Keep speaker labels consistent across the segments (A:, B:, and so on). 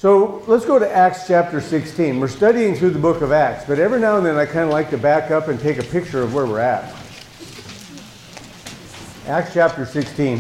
A: So let's go to Acts chapter 16. We're studying through the book of Acts, but every now and then I kind of like to back up and take a picture of where we're at. Acts chapter 16.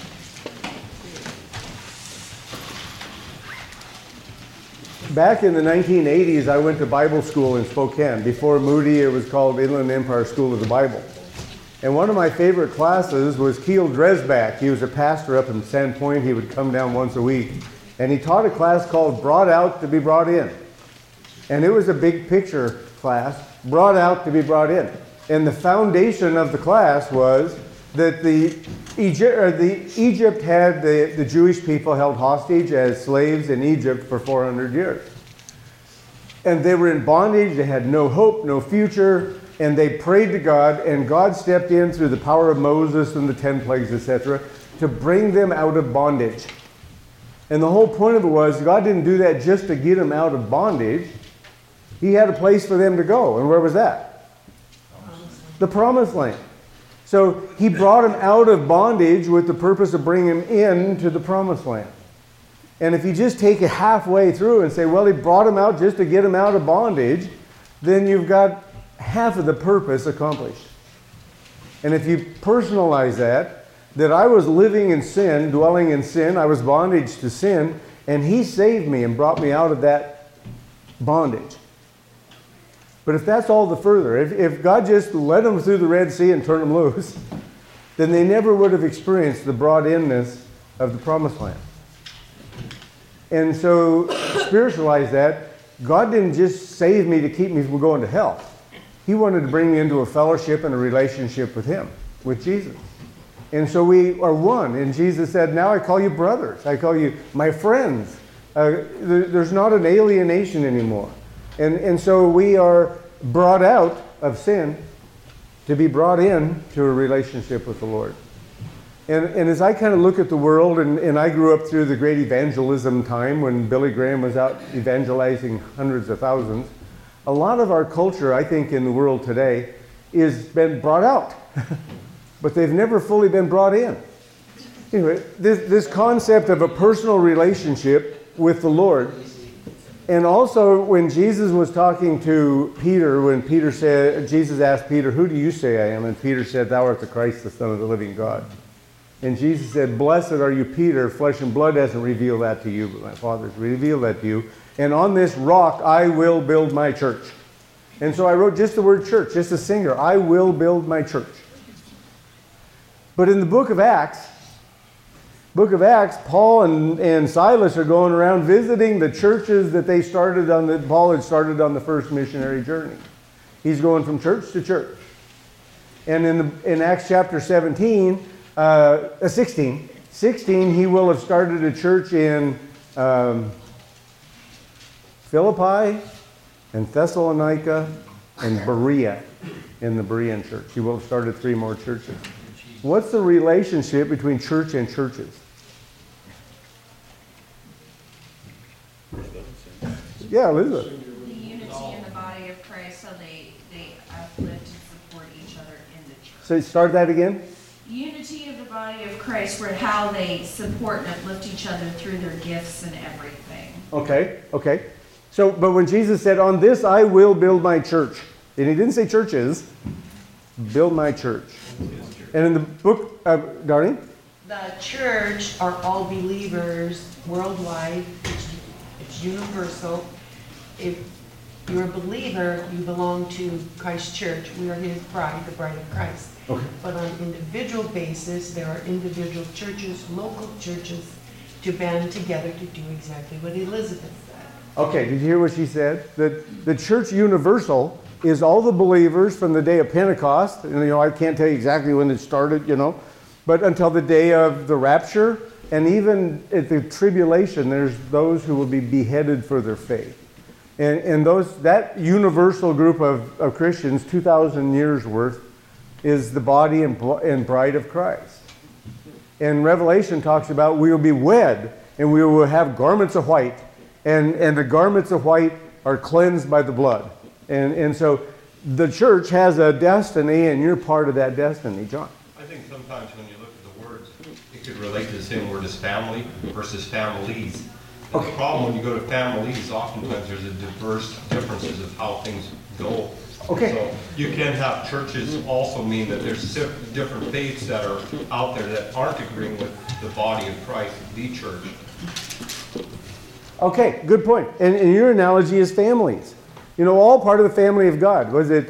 A: Back in the 1980s, I went to Bible school in Spokane. Before Moody, it was called Inland Empire School of the Bible. And one of my favorite classes was Keel Dresbach. He was a pastor up in Sandpoint. He would come down once a week. And he taught a class called Brought Out to be Brought In. And it was a big picture class, brought out to be brought in. And the foundation of the class was that Egypt had the Jewish people held hostage as slaves in Egypt for 400 years. And they were in bondage, they had no hope, no future, and they prayed to God, and God stepped in through the power of Moses and the 10 plagues, etc., to bring them out of bondage. And the whole point of it was, God didn't do that just to get them out of bondage. He had a place for them to go. And where was that? The Promised Land. So he brought them out of bondage with the purpose of bringing them into the Promised Land. And if you just take it halfway through and say, well, he brought them out just to get them out of bondage, then you've got half of the purpose accomplished. And if you personalize that I was living in sin, dwelling in sin, I was bondage to sin, and he saved me and brought me out of that bondage. But if that's all the further, if God just led them through the Red Sea and turned them loose, then they never would have experienced the brought-inness of the Promised Land. And so, spiritualize that. God didn't just save me to keep me from going to hell. He wanted to bring me into a fellowship and a relationship with him, with Jesus. And so we are one. And Jesus said, now I call you brothers. I call you my friends. There's not an alienation anymore. And so we are brought out of sin to be brought in to a relationship with the Lord. And as I kind of look at the world, and I grew up through the great evangelism time when Billy Graham was out evangelizing hundreds of thousands, a lot of our culture, I think, in the world today is been brought out. But they've never fully been brought in. Anyway, this concept of a personal relationship with the Lord. And also, when Jesus was talking to Peter, when Jesus asked Peter, who do you say I am? And Peter said, thou art the Christ, the Son of the living God. And Jesus said, blessed are you, Peter. Flesh and blood hasn't revealed that to you, but my Father has revealed that to you. And on this rock I will build my church. And so I wrote just the word church, just a singular. I will build my church. But in the book of Acts, Paul and Silas are going around visiting the churches that Paul had started on the first missionary journey. He's going from church to church. And in Acts chapter 16, he will have started a church in Philippi and Thessalonica and Berea, in the Berean church. He will have started 3 more churches. What's the relationship between church and churches? Yeah, Elizabeth.
B: The unity in the body of Christ, so they uplift and support each other in the church.
A: So start that again.
B: Unity of the body of Christ, where how they support and uplift each other through their gifts and everything. Okay.
A: So, but when Jesus said, on this I will build my church, and he didn't say churches, build my church. And in the book, Darlene?
C: The church are all believers worldwide. It's universal. If you're a believer, you belong to Christ's church. We are his bride, the bride of Christ.
A: Okay.
C: But on an individual basis, there are individual churches, local churches, to band together to do exactly what Elizabeth said.
A: Okay, did you hear what she said? That the church universal is all the believers from the day of Pentecost. And, I can't tell you exactly when it started, but until the day of the rapture. And even at the tribulation, there's those who will be beheaded for their faith. And that universal group of Christians, 2,000 years worth, is the body and bride of Christ. And Revelation talks about we will be wed, and we will have garments of white. And the garments of white are cleansed by the blood. And so the church has a destiny, and you're part of that destiny, John.
D: I think sometimes when you look at the words, it could relate to the same word as family versus families. And the problem when you go to families, oftentimes there's a diverse differences of how things go.
A: Okay.
D: So you can have churches also mean that there's different faiths that are out there that aren't agreeing with the body of Christ, the church.
A: Okay, good point. And your analogy is families. You know, all part of the family of God. Was it,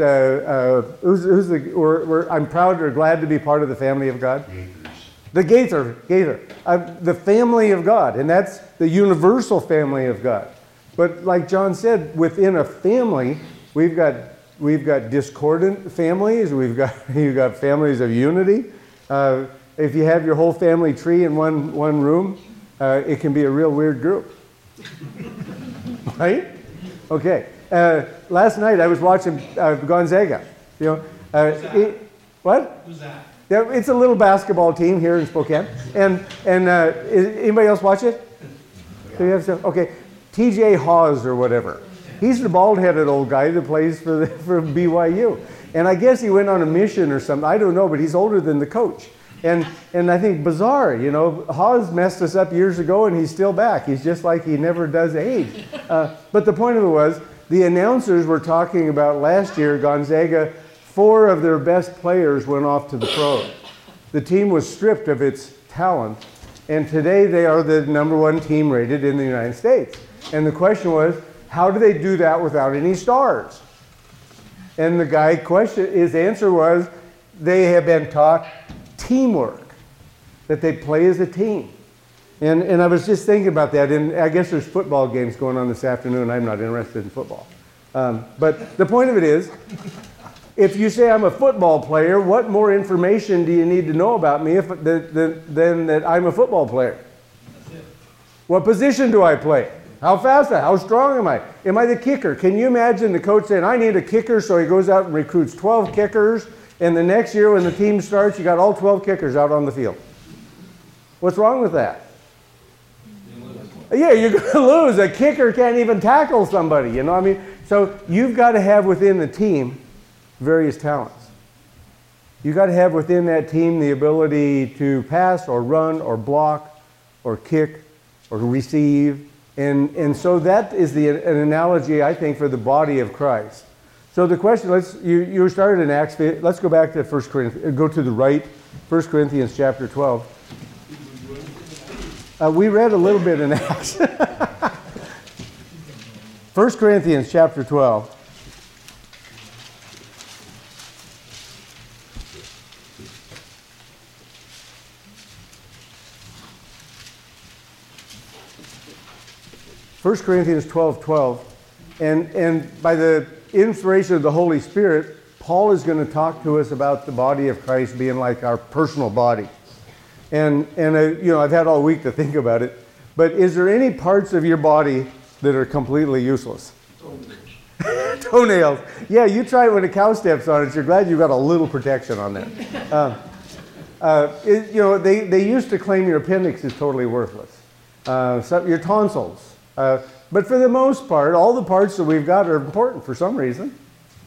A: I'm proud or glad to be part of the family of God? The Gaither. The family of God. And that's the universal family of God. But like John said, within a family, we've got discordant families. You've got families of unity. If you have your whole family tree in one room, it can be a real weird group. Right? Okay. Last night I was watching Gonzaga. You know, what?
E: Who's that?
A: Yeah, it's a little basketball team here in Spokane. And anybody else watch it? Do you have some? Okay. T.J. Hawes or whatever. He's the bald-headed old guy that plays for BYU. And I guess he went on a mission or something. I don't know, but he's older than the coach. And I think bizarre, you know, Hawes messed us up years ago and he's still back. He's just like he never does age. But the point of it was, the announcers were talking about last year, Gonzaga, 4 of their best players went off to the pros. The team was stripped of its talent, and today they are the #1 team rated in the United States. And the question was, how do they do that without any stars? And the guy his answer was, they have been taught teamwork, that they play as a team. And I was just thinking about that, and I guess there's football games going on this afternoon. I'm not interested in football. But the point of it is, if you say I'm a football player, what more information do you need to know about me than that I'm a football player? What position do I play? How fast am I? How strong am I? Am I the kicker? Can you imagine the coach saying, I need a kicker, so he goes out and recruits 12 kickers, and the next year when the team starts, you got all 12 kickers out on the field. What's wrong with that? Yeah, you're going to lose. A kicker can't even tackle somebody, you know what I mean? So you've got to have within the team various talents. You've got to have within that team the ability to pass or run or block or kick or receive. And so that is an analogy, I think, for the body of Christ. So the question, you started in Acts, let's go back to 1 Corinthians, go to the right, 1 Corinthians chapter 12. We read a little bit in Acts. 1 Corinthians chapter 12. First Corinthians 12:12, and by the inspiration of the Holy Spirit, Paul is going to talk to us about the body of Christ being like our personal body. And you know, I've had all week to think about it, but is there any parts of your body that are completely useless? Toenails. Yeah, you try it when a cow steps on it. You're glad you got a little protection on there. You know, they used to claim your appendix is totally worthless. Your tonsils. But for the most part, all the parts that we've got are important for some reason.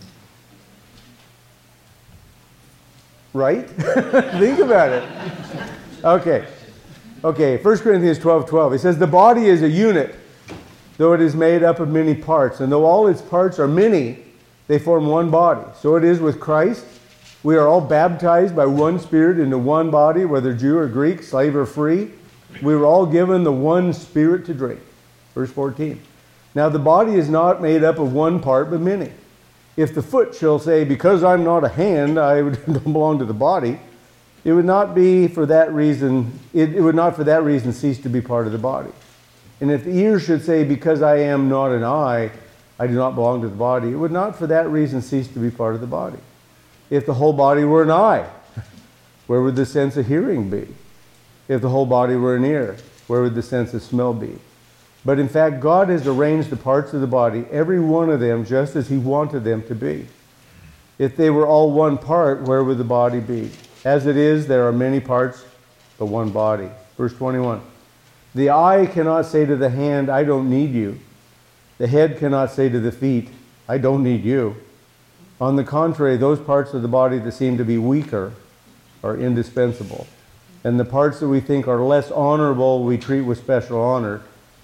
A: Right? Think about it. Okay, 1 Corinthians 12:12. It says, the body is a unit, though it is made up of many parts. And though all its parts are many, they form one body. So it is with Christ. We are all baptized by one Spirit into one body, whether Jew or Greek, slave or free. We were all given the one Spirit to drink. Verse 14. Now the body is not made up of one part, but many. If the foot shall say, because I'm not a hand, I don't belong to the body, it would not be for that reason, it would not for that reason cease to be part of the body. And if the ear should say, because I am not an eye, I do not belong to the body, it would not for that reason cease to be part of the body. If the whole body were an eye, where would the sense of hearing be? If the whole body were an ear, where would the sense of smell be? But in fact, God has arranged the parts of the body, every one of them, just as He wanted them to be. If they were all one part, where would the body be? As it is, there are many parts, but one body. Verse 21. The eye cannot say to the hand, I don't need you. The head cannot say to the feet, I don't need you. On the contrary, those parts of the body that seem to be weaker are indispensable. And the parts that we think are less honorable, we treat with special honor.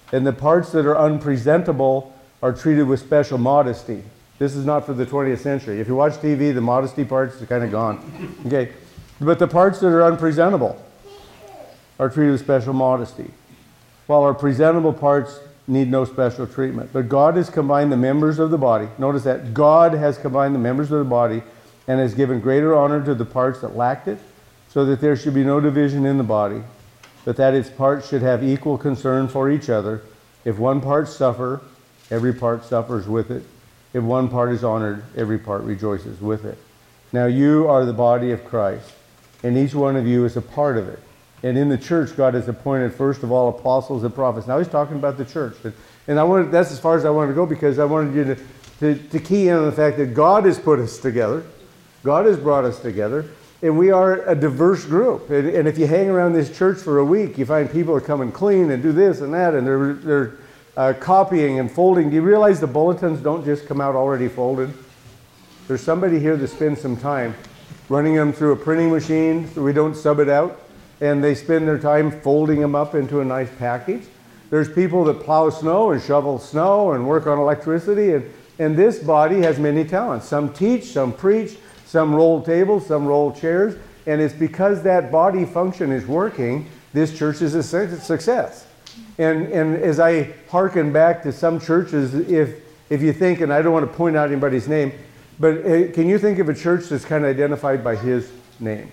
A: And the parts that are unpresentable are treated with special modesty. This is not for the 20th century. If you watch TV, the modesty parts are kind of gone. Okay, but the parts that are unpresentable are treated with special modesty, while our presentable parts need no special treatment. But God has combined the members of the body. Notice that God has combined the members of the body and has given greater honor to the parts that lacked it, so that there should be no division in the body, but that its parts should have equal concern for each other. If one part suffer, every part suffers with it. If one part is honored, every part rejoices with it. Now you are the body of Christ, and each one of you is a part of it. And in the church, God has appointed first of all apostles and prophets. Now he's talking about the church. And that's as far as I wanted to go, because I wanted you to key in on the fact that God has put us together. God has brought us together. And we are a diverse group. And if you hang around this church for a week, you find people are coming clean and do this and that, and they're copying and folding. Do you realize the bulletins don't just come out already folded? There's somebody here that spends some time running them through a printing machine so we don't sub it out, and they spend their time folding them up into a nice package. There's people that plow snow and shovel snow and work on electricity, and this body has many talents. Some teach, some preach, some roll tables, some roll chairs, and it's because that body function is working, this church is a success. And as I hearken back to some churches, if you think, and I don't want to point out anybody's name, but can you think of a church that's kind of identified by his name?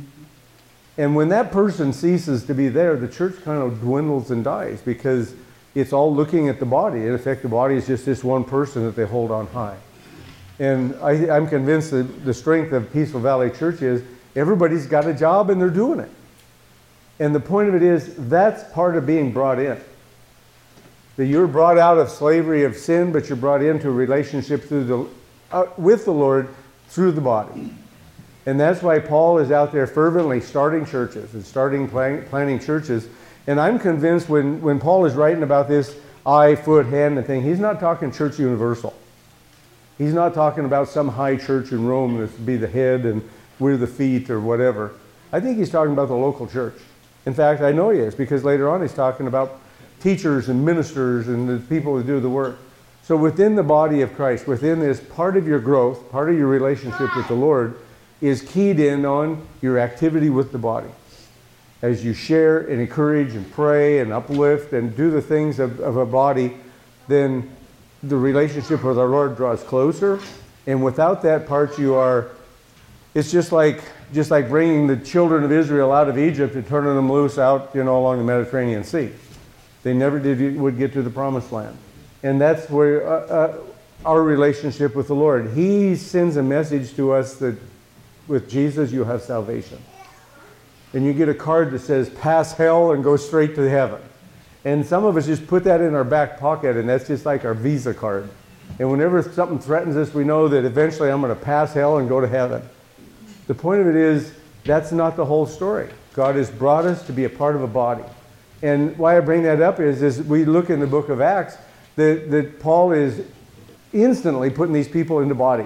A: And when that person ceases to be there, the church kind of dwindles and dies, because it's all looking at the body. In effect, the body is just this one person that they hold on high. And I'm convinced that the strength of Peaceful Valley Church is everybody's got a job and they're doing it. And the point of it is, that's part of being brought in. That you're brought out of slavery of sin, but you're brought into a relationship with the Lord through the body. And that's why Paul is out there fervently starting churches and planting churches. And I'm convinced when Paul is writing about this eye, foot, hand, and thing, he's not talking church universal. He's not talking about some high church in Rome that's to be the head and we're the feet or whatever. I think he's talking about the local church. In fact, I know he is, because later on he's talking about teachers and ministers and the people who do the work. So within the body of Christ, within this, part of your growth, part of your relationship with the Lord is keyed in on your activity with the body. As you share and encourage and pray and uplift and do the things of a body, then the relationship with our Lord draws closer. And without that part, it's just like bringing the children of Israel out of Egypt and turning them loose out, along the Mediterranean Sea. They never would get to the promised land. And that's where our relationship with the Lord. He sends a message to us that with Jesus you have salvation. And you get a card that says, pass hell and go straight to heaven. And some of us just put that in our back pocket, and that's just like our Visa card. And whenever something threatens us, we know that eventually I'm going to pass hell and go to heaven. The point of it is, that's not the whole story. God has brought us to be a part of a body. And why I bring that up is we look in the book of Acts that Paul is instantly putting these people into the body.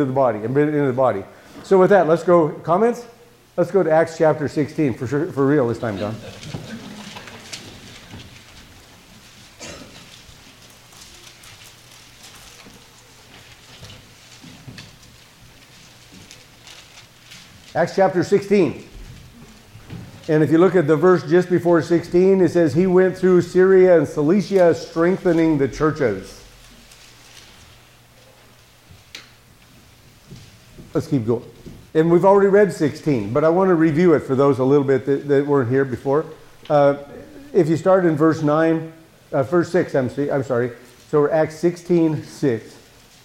A: So with that, let's go, comments? Let's go to Acts chapter 16, for real this time, Don. Acts chapter 16. And if you look at the verse just before 16, it says, he went through Syria and Cilicia, strengthening the churches. Let's keep going. And we've already read 16, but I want to review it for those a little bit that weren't here before. If you start in verse 6, I'm sorry. So we're Acts 16, 6.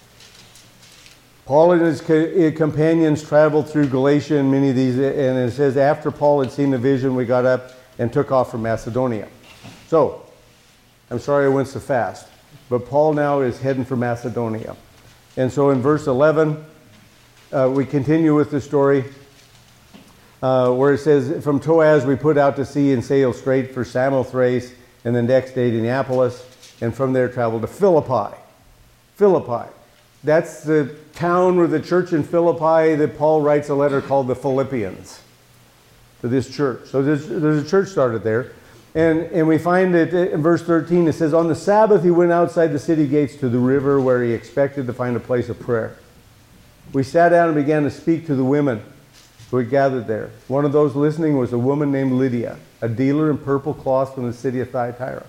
A: Paul and his companions traveled through Galatia and many of these, and it says, after Paul had seen the vision, we got up and took off for Macedonia. So, I'm sorry I went so fast, but Paul now is heading for Macedonia. And so in verse 11, we continue with the story where it says, from Troas we put out to sea and sailed straight for Samothrace, and the next day to Neapolis, and from there traveled to Philippi. Philippi. That's the town where the church in Philippi that Paul writes a letter called the Philippians to this church. So there's a church started there. And we find it in verse 13, it says, on the Sabbath he went outside the city gates to the river where he expected to find a place of prayer. We sat down and began to speak to the women who had gathered there. One of those listening was a woman named Lydia, a dealer in purple cloth from the city of Thyatira,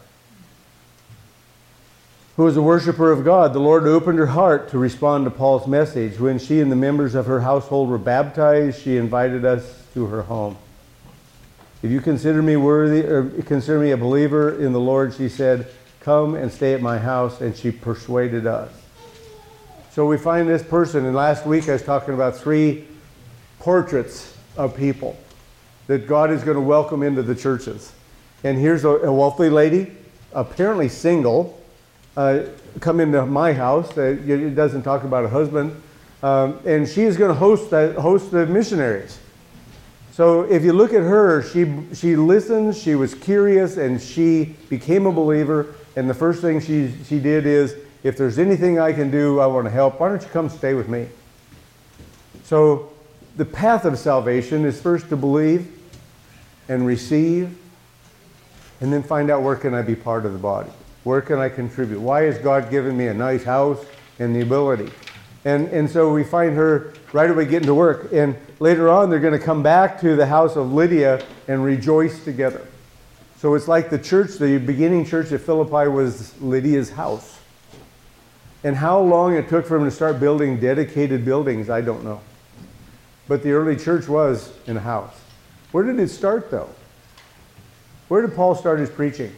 A: who was a worshiper of God. The Lord opened her heart to respond to Paul's message. When she and the members of her household were baptized, she invited us to her home. If you consider me worthy, or consider me a believer in the Lord, she said, come and stay at my house, and she persuaded us. So we find this person, and last week I was talking about 3 portraits of people that God is going to welcome into the churches. And here's a wealthy lady, apparently single, come into my house. It doesn't talk about a husband. And she is going to host the missionaries. So if you look at her, she listened, she was curious, and she became a believer. And the first thing she did is, if there's anything I can do, I want to help. Why don't you come stay with me? So the path of salvation is first to believe and receive, and then find out, where can I be part of the body? Where can I contribute? Why has God given me a nice house and the ability? And so we find her right away getting to work. And later on, they're going to come back to the house of Lydia and rejoice together. So it's like the church, the beginning church at Philippi was Lydia's house. And how long it took for them to start building dedicated buildings, I don't know. But the early church was in a house. Where did it start, though? Where did Paul start his preaching?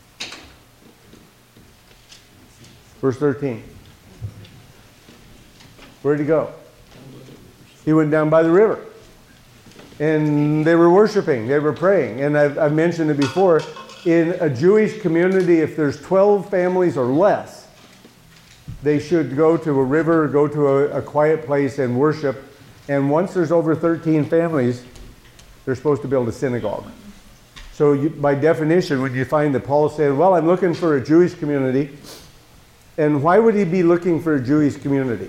A: Verse 13. Where did he go? He went down by the river. And they were worshiping. They were praying. And I've mentioned it before. In a Jewish community, if there's 12 families or less, they should go to a river, go to a quiet place and worship. And once there's over 13 families, they're supposed to build a synagogue. So by definition, when you find that Paul said, well, I'm looking for a Jewish community. And why would he be looking for a Jewish community?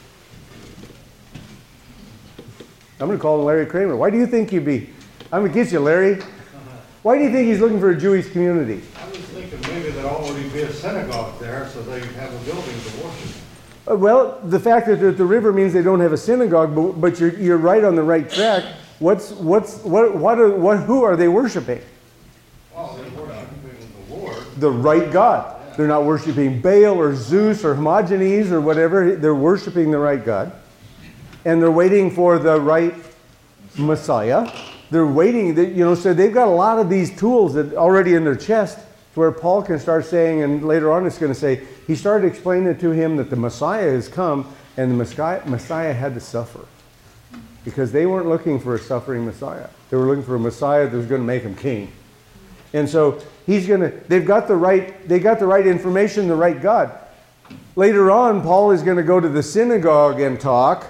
A: I'm going to call him Larry Kramer. Why do you think he'd be? I'm going to get you, Larry. Why do you think he's looking for a Jewish community?
E: I was thinking maybe there'd already be a synagogue there so they could have a building to worship.
A: Well, the fact that they're at the river means they don't have a synagogue, but you're right on the right track. Who are they worshiping?
E: Well, they're worshiping the Lord.
A: The right God. They're not worshiping Baal or Zeus or Hermogenes or whatever. They're worshiping the right God. And they're waiting for the right Messiah. They're waiting, so they've got a lot of these tools that already in their chest, where Paul can start saying, and later on it's going to say, he started explaining to him that the Messiah has come, and the Messiah had to suffer. Because they weren't looking for a suffering Messiah. They were looking for a Messiah that was going to make them king. And so they got the right information, the right God. Later on, Paul is going to go to the synagogue and talk.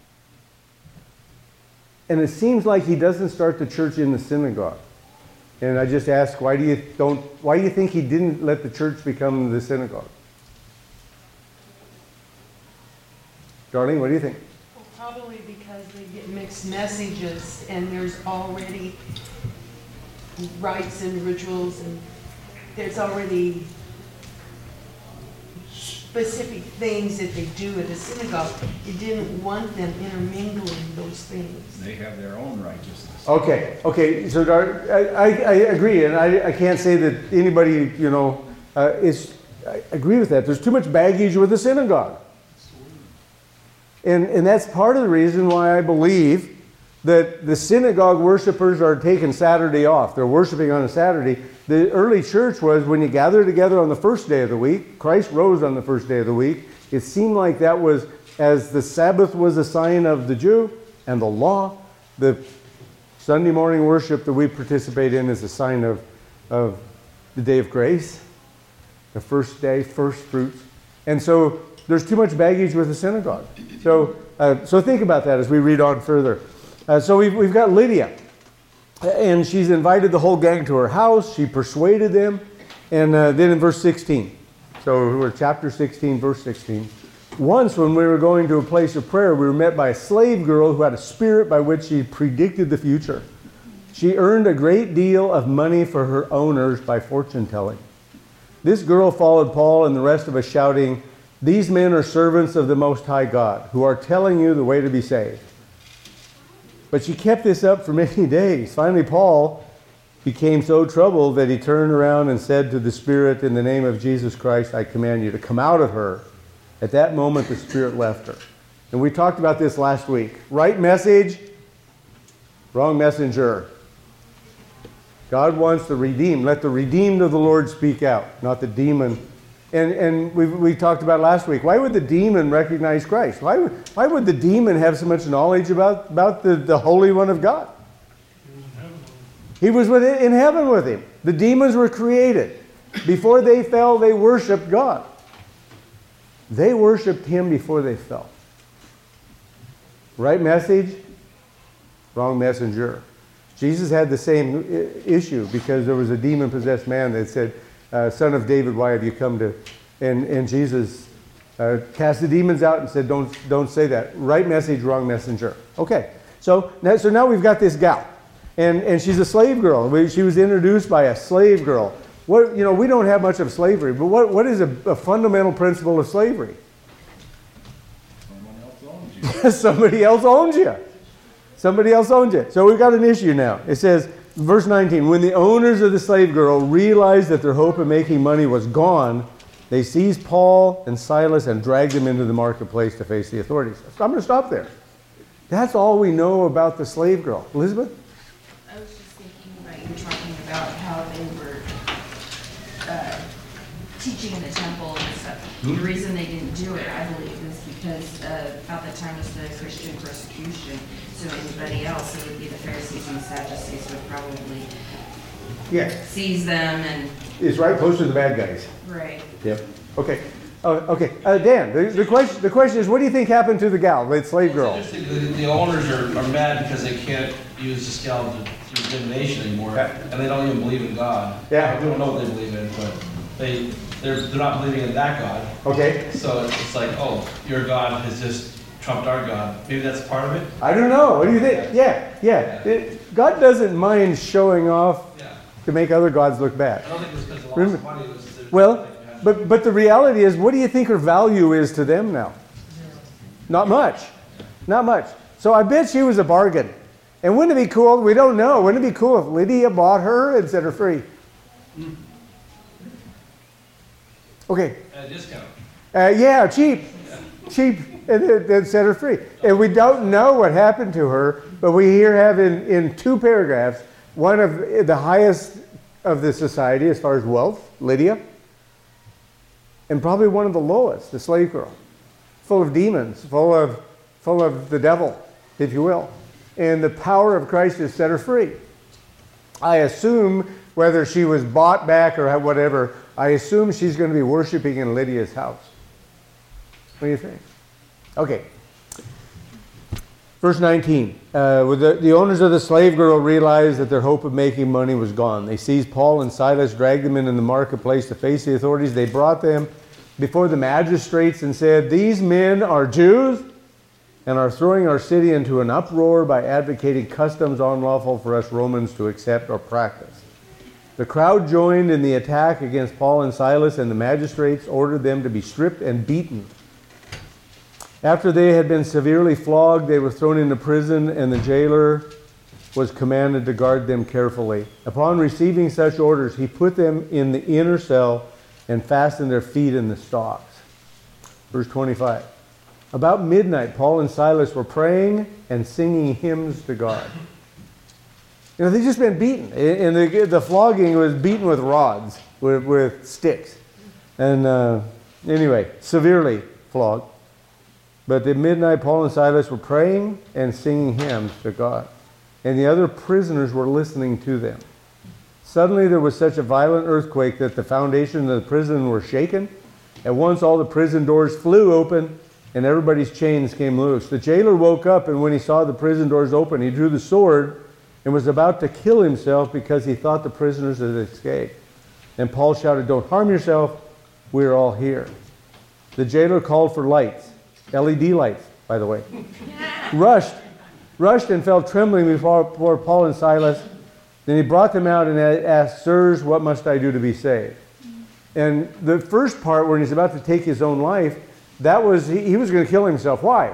A: And it seems like he doesn't start the church in the synagogue. And I just ask, why do you think he didn't let the church become the synagogue? Darlene, what do you think?
C: Well, probably because they get mixed messages and there's already rites and rituals and there's already specific things that they do at a synagogue. You didn't want them intermingling those things.
F: They have their own righteousness.
A: Okay. So I agree, and I can't say that anybody, I agree with that. There's too much baggage with the synagogue. And that's part of the reason why I believe that the synagogue worshipers are taking Saturday off. They're worshiping on a Saturday. The early church was when you gather together on the first day of the week. Christ rose on the first day of the week. It seemed like that was, as the Sabbath was a sign of the Jew and the law, the Sunday morning worship that we participate in is a sign of the day of grace, the first day, first fruits. And so there's too much baggage with the synagogue. So think about that as we read on further. So we've got Lydia. And she's invited the whole gang to her house. She persuaded them. And then in verse 16. So we're chapter 16, verse 16. Once when we were going to a place of prayer, we were met by a slave girl who had a spirit by which she predicted the future. She earned a great deal of money for her owners by fortune telling. This girl followed Paul and the rest of us shouting, "These men are servants of the Most High God, who are telling you the way to be saved." But she kept this up for many days. Finally, Paul became so troubled that he turned around and said to the spirit, "In the name of Jesus Christ, I command you to come out of her." At that moment, the spirit left her. And we talked about this last week. Right message, wrong messenger. God wants the redeemed. Let the redeemed of the Lord speak out, not the demon. And we talked about last week. Why would the demon recognize Christ? Why would the demon have so much knowledge about the Holy One of God? He was in heaven with him. The demons were created. Before they fell, they worshiped God. They worshiped him before they fell. Right message, wrong messenger. Jesus had the same issue because there was a demon-possessed man that said, "Son of David, why have you come to..." And Jesus cast the demons out and said, don't say that. Right message, wrong messenger. Okay, so now we've got this gal. And she's a slave girl. She was introduced by a slave girl. We don't have much of slavery, but what is a fundamental principle of slavery?
F: Someone else owns you.
A: Somebody else owns you. Somebody else owns you. So we've got an issue now. It says, verse 19, when the owners of the slave girl realized that their hope of making money was gone, they seized Paul and Silas and dragged them into the marketplace to face the authorities. I'm going to stop there. That's all we know about the slave girl. Elizabeth?
B: I was just thinking about you talking about how they were teaching in the temple and stuff. The reason they didn't do it, I believe, is because about that time was the Christian persecution. So anybody else, it would be the Pharisees and the Sadducees would probably seize them and...
A: It's right close to the bad guys.
B: Right.
A: Yep. Okay. Okay. Dan, the question is, what do you think happened to the gal, the slave girl?
G: It's interesting. The owners are mad because they can't use this gal to do divination anymore, and they don't even believe in God.
A: Yeah.
G: We don't know what they believe in, but they're not believing in that God.
A: Okay.
G: So it's like, oh, your God has just trumped our God. Maybe that's part of it.
A: I don't know. What do you think? Yeah. God doesn't mind showing off to make other gods look bad.
G: I don't think it was because of lots of money. It was
A: Well, but the reality is, what do you think her value is to them now? Not much. Not much. So I bet she was a bargain. And wouldn't it be cool? We don't know. Wouldn't it be cool if Lydia bought her and set her free? Okay.
G: At a discount.
A: Yeah, cheap. Cheap. And then set her free. And we don't know what happened to her, but we here have in 2 paragraphs, one of the highest of the society as far as wealth, Lydia, and probably one of the lowest, the slave girl, full of demons, full of the devil, if you will. And the power of Christ has set her free. I assume, whether she was bought back or whatever, I assume she's going to be worshiping in Lydia's house. What do you think? Okay. Verse 19. The owners of the slave girl realized that their hope of making money was gone. They seized Paul and Silas, dragged them into the marketplace to face the authorities. They brought them before the magistrates and said, "These men are Jews and are throwing our city into an uproar by advocating customs unlawful for us Romans to accept or practice." The crowd joined in the attack against Paul and Silas, and the magistrates ordered them to be stripped and beaten. After they had been severely flogged, they were thrown into prison, and the jailer was commanded to guard them carefully. Upon receiving such orders, he put them in the inner cell and fastened their feet in the stocks. Verse 25. About midnight, Paul and Silas were praying and singing hymns to God. They've just been beaten. And the flogging was beaten with rods, with sticks. And anyway, severely flogged. But at midnight, Paul and Silas were praying and singing hymns to God. And the other prisoners were listening to them. Suddenly there was such a violent earthquake that the foundations of the prison were shaken. At once all the prison doors flew open and everybody's chains came loose. The jailer woke up, and when he saw the prison doors open, he drew the sword and was about to kill himself because he thought the prisoners had escaped. And Paul shouted, "Don't harm yourself, we're all here." The jailer called for lights, LED lights, by the way, rushed and fell trembling before Paul and Silas. Then he brought them out and asked, "Sirs, what must I do to be saved?" And the first part, when he's about to take his own life, that was, he was going to kill himself. Why?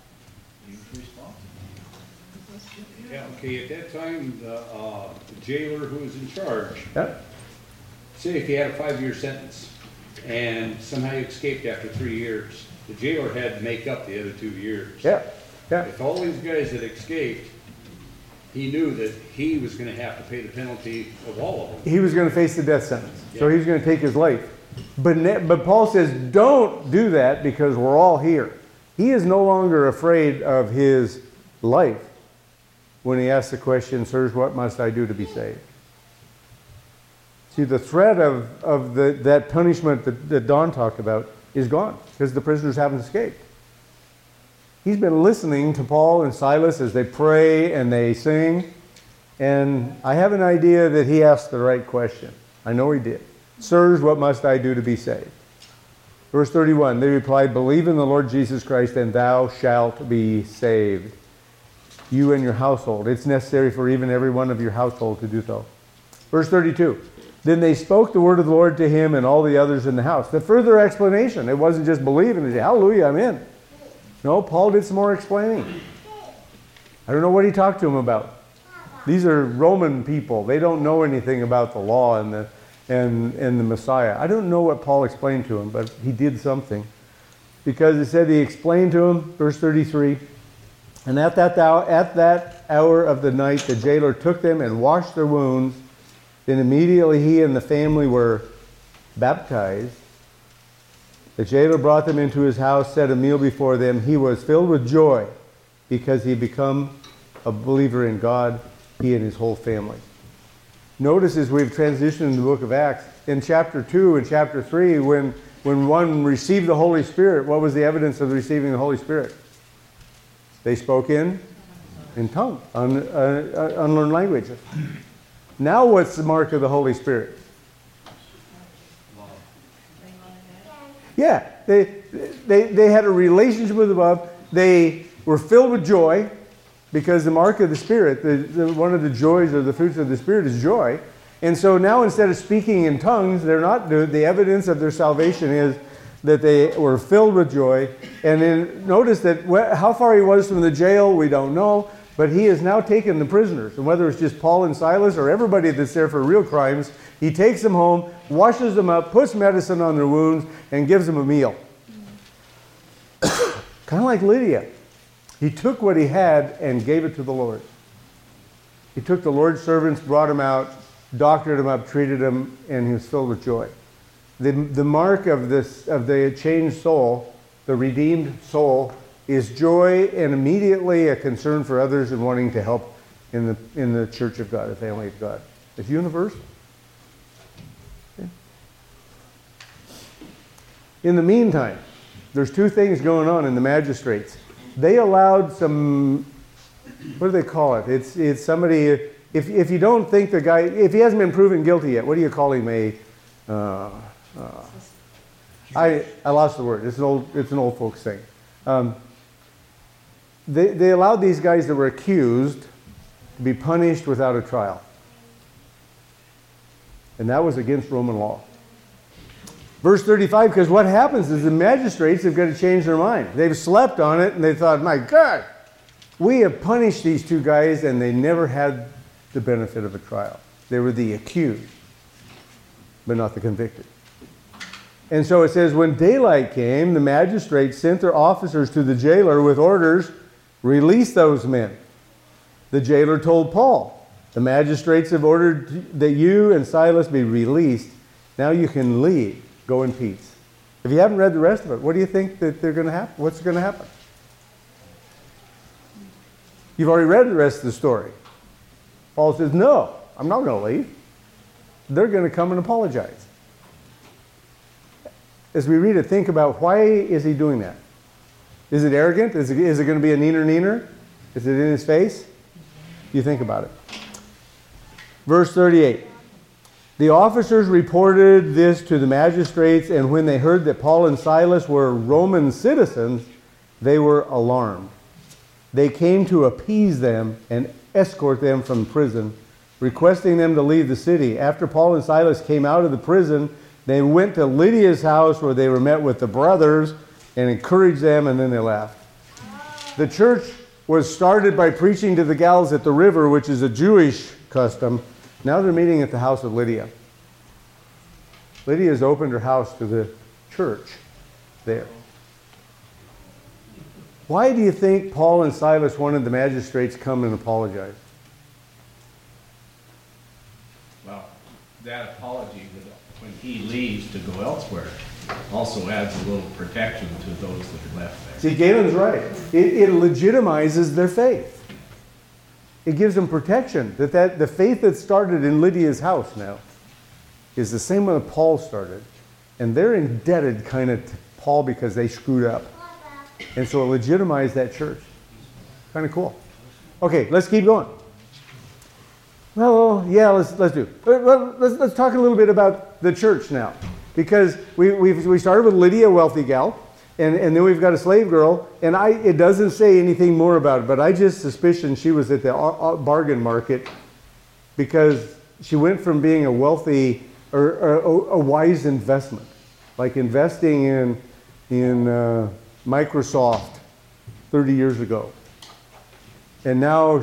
F: Yeah, okay, at that time, the jailer who was in charge,
A: Yeah.
F: say if he had a 5-year sentence and somehow he escaped after 3 years, the jailer had to make up the other 2 years.
A: Yeah. Yeah.
F: If all these guys had escaped, he knew that he was gonna have to pay the penalty of all of them.
A: He was going to face the death sentence. So
F: Yeah.
A: he was going to take his life. But Paul says, don't do that because we're all here. He is no longer afraid of his life when he asks the question, "Sirs, what must I do to be saved?" See, the threat of that punishment that Don talked about is gone because the prisoners haven't escaped. He's been listening to Paul and Silas as they pray and they sing, and I have an idea that he asked the right question. I know he did. "Sirs, what must I do to be saved?" Verse 31, they replied, "Believe in the Lord Jesus Christ and thou shalt be saved, you and your household." It's necessary for even every one of your household to do so. Verse 32, then they spoke the word of the Lord to him and all the others in the house. The further explanation, it wasn't just believe and say, "Hallelujah, I'm in." No, Paul did some more explaining. I don't know what he talked to him about. These are Roman people. They don't know anything about the law and the Messiah. I don't know what Paul explained to him, but he did something. Because it said he explained to him, verse 33, and at that hour of the night the jailer took them and washed their wounds. Then immediately he and the family were baptized. The jailer brought them into his house, set a meal before them. He was filled with joy because he had become a believer in God, he and his whole family. Notice as we've transitioned in the book of Acts, in chapter 2 and chapter 3, when one received the Holy Spirit, what was the evidence of receiving the Holy Spirit? They spoke in tongue, unlearned language. Now what's the mark of the Holy Spirit? Yeah, they had a relationship with above. They were filled with joy because the mark of the Spirit, one of the joys or the fruits of the Spirit is joy. And so now instead of speaking in tongues, they're not. The evidence of their salvation is that they were filled with joy. And then notice that how far he was from the jail, we don't know. But he has now taken the prisoners. And whether it's just Paul and Silas or everybody that's there for real crimes, he takes them home, washes them up, puts medicine on their wounds, and gives them a meal. Kind of like Lydia. He took what he had and gave it to the Lord. He took the Lord's servants, brought them out, doctored them up, treated them, and he was filled with joy. The mark of the changed soul, the redeemed soul, is joy and immediately a concern for others and wanting to help in the church of God, the family of God. It's universal. Okay. In the meantime, there's two things going on in the magistrates. They allowed some, what do they call it? It's somebody, if you don't think the guy, if he hasn't been proven guilty yet, what do you call him? I lost the word. It's an old folks thing. They allowed these guys that were accused to be punished without a trial. And that was against Roman law. Verse 35, because what happens is the magistrates have got to change their mind. They've slept on it and they thought, my God, we have punished these two guys and they never had the benefit of a trial. They were the accused, but not the convicted. And so it says, when daylight came, the magistrates sent their officers to the jailer with orders, release those men. The jailer told Paul, the magistrates have ordered that you and Silas be released. Now you can leave. Go in peace. If you haven't read the rest of it, what do you think that they're going to happen? What's going to happen? You've already read the rest of the story. Paul says, no, I'm not going to leave. They're going to come and apologize. As we read it, think about why is he doing that? Is it arrogant? Is it going to be a neener? Is it in his face? You think about it. Verse 38. The officers reported this to the magistrates, and when they heard that Paul and Silas were Roman citizens, they were alarmed. They came to appease them and escort them from prison, requesting them to leave the city. After Paul and Silas came out of the prison, they went to Lydia's house where they were met with the brothers and encouraged them, and then they left. The church was started by preaching to the gals at the river, which is a Jewish custom. Now they're meeting at the house of Lydia. Lydia has opened her house to the church there. Why do you think Paul and Silas wanted the magistrates to come and apologize?
H: Well, that apology, when he leaves to go elsewhere, also adds a little protection to those that are left there.
A: See, Galen's right. It legitimizes their faith. It gives them protection. That the faith that started in Lydia's house now is the same one that Paul started. And they're indebted kind of to Paul because they screwed up. And so it legitimized that church. Kind of cool. Okay, let's keep going. Well, yeah, let's do. Let's talk a little bit about the church now. Because we started with Lydia, a wealthy gal, and then we've got a slave girl, and it doesn't say anything more about it, but I just suspicion she was at the bargain market because she went from being a wealthy or a wise investment, like investing in Microsoft 30 years ago. And now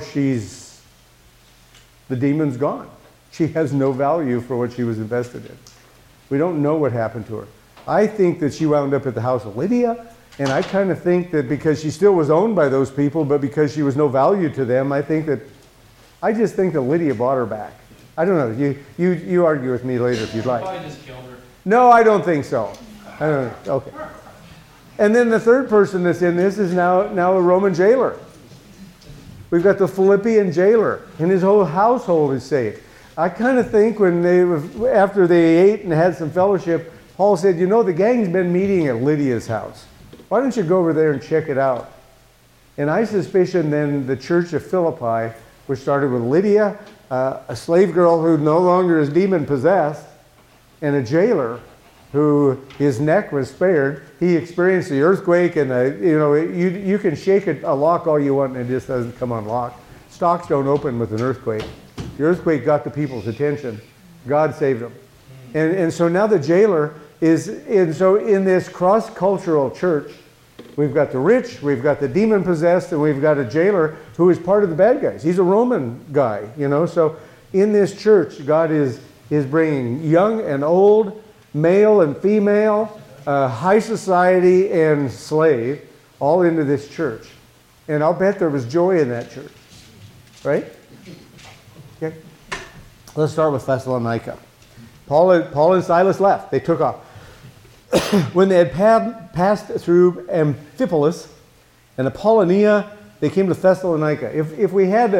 A: the demon's gone. She has no value for what she was invested in. We don't know what happened to her. I think that she wound up at the house of Lydia, and I kind of think that because she still was owned by those people, but because she was no value to them, I just think that Lydia bought her back. I don't know. You argue with me later if you'd like.
G: Probably just killed her.
A: No, I don't think so. I don't know. Okay. And then the third person that's in this is now a Roman jailer. We've got the Philippian jailer, and his whole household is saved. I kind of think after they ate and had some fellowship, Paul said, the gang's been meeting at Lydia's house. Why don't you go over there and check it out? And I suspicion then the church of Philippi, which started with Lydia, a slave girl who no longer is demon possessed, and a jailer who his neck was spared. He experienced the earthquake, and you can shake a lock all you want and it just doesn't come unlocked. Stocks don't open with an earthquake. The earthquake got the people's attention. God saved them. And so now the jailer is in this cross-cultural church. We've got the rich, we've got the demon-possessed, and we've got a jailer who is part of the bad guys. He's a Roman guy, So in this church, God is bringing young and old, male and female, high society and slave, all into this church. And I'll bet there was joy in that church. Right? Okay. Let's start with Thessalonica. Paul and Silas left. They took off. When they had passed through Amphipolis and Apollonia, they came to Thessalonica. If we had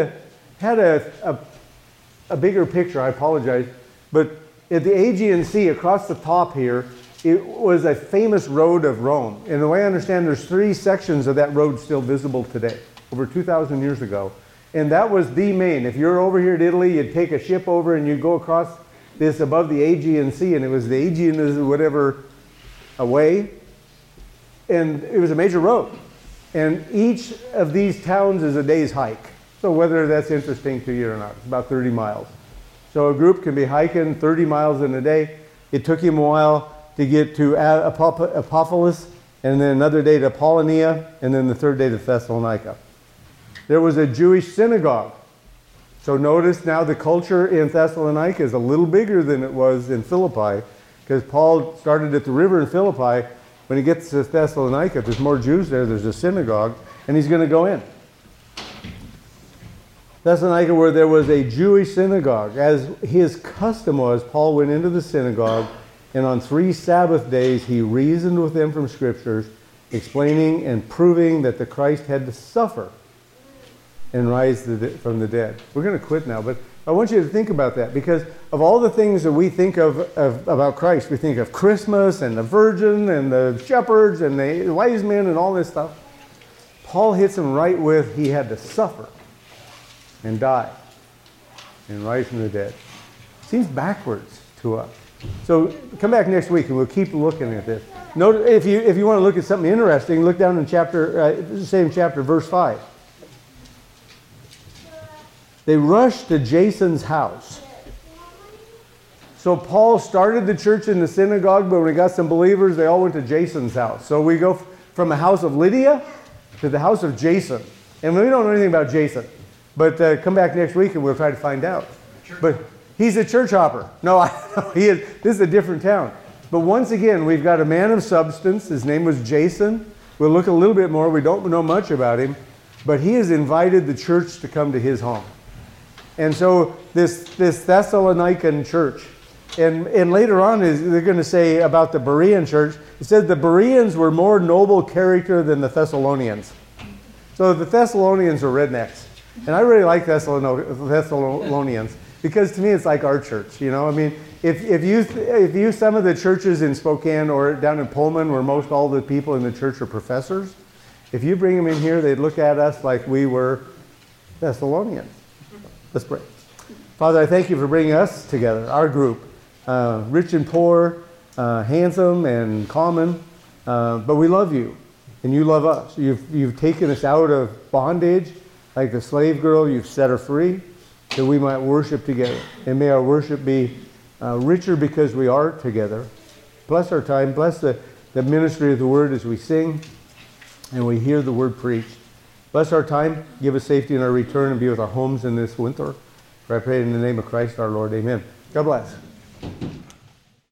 A: a bigger picture, I apologize, but at the Aegean Sea, across the top here, it was a famous road of Rome. And the way I understand, there's 3 sections of that road still visible today, over 2,000 years ago. And that was the main. If you're over here in Italy, you'd take a ship over and you'd go across this above the Aegean Sea, and it was the Aegean whatever away. And it was a major road. And each of these towns is a day's hike. So whether that's interesting to you or not, it's about 30 miles. So a group can be hiking 30 miles in a day. It took him a while to get to Apopholis, and then another day to Apollonia, and then the third day to Thessalonica. There was a Jewish synagogue. So notice now the culture in Thessalonica is a little bigger than it was in Philippi, because Paul started at the river in Philippi. When he gets to Thessalonica, there's more Jews there, there's a synagogue, and he's going to go in. Thessalonica, where there was a Jewish synagogue. As his custom was, Paul went into the synagogue, and on 3 Sabbath days he reasoned with them from Scriptures, explaining and proving that the Christ had to suffer and rise from the dead. We're going to quit now, but I want you to think about that, because of all the things that we think of about Christ, we think of Christmas and the Virgin and the shepherds and the wise men and all this stuff. Paul hits him right with he had to suffer and die and rise from the dead. Seems backwards to us. So come back next week and we'll keep looking at this. Note, if you want to look at something interesting, look down in same chapter, verse 5. They rushed to Jason's house. So Paul started the church in the synagogue, but when he got some believers, they all went to Jason's house. So we go from the house of Lydia to the house of Jason. And we don't know anything about Jason. But come back next week and we'll try to find out. But he's a church hopper. No, he is. This is a different town. But once again, we've got a man of substance. His name was Jason. We'll look a little bit more. We don't know much about him. But he has invited the church to come to his home. And so this Thessalonican church, and later on they're going to say about the Berean church, it said the Bereans were more noble character than the Thessalonians. So the Thessalonians are rednecks. And I really like Thessalonians because to me it's like our church. You know, I mean, if you some of the churches in Spokane or down in Pullman where most all the people in the church are professors, if you bring them in here, they'd look at us like we were Thessalonians. Let's pray. Father, I thank you for bringing us together, our group, rich and poor, handsome and common, but we love you, and you love us. You've taken us out of bondage, like the slave girl. You've set her free, that we might worship together, and may our worship be richer because we are together. Bless our time. Bless the ministry of the word as we sing and we hear the word preached. Bless our time. Give us safety in our return and be with our homes in this winter. For I pray in the name of Christ our Lord. Amen. God bless.